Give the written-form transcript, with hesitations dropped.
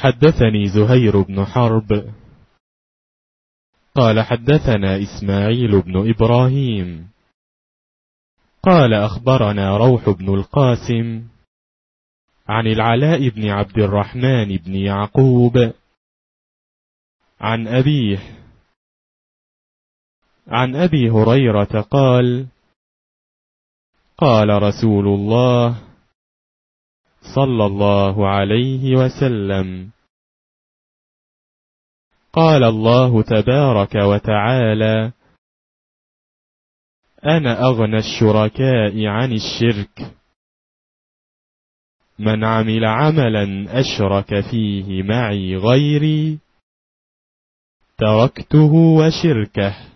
حدثني زهير بن حرب قال حدثنا إسماعيل بن إبراهيم قال أخبرنا روح بن القاسم عن العلاء بن عبد الرحمن بن يعقوب عن أبيه عن أبي هريرة قال قال رسول الله صلى الله عليه وسلم قال الله تبارك وتعالى أنا أغنى الشركاء عن الشرك من عمل عملا أشرك فيه معي غيري تركته وشركه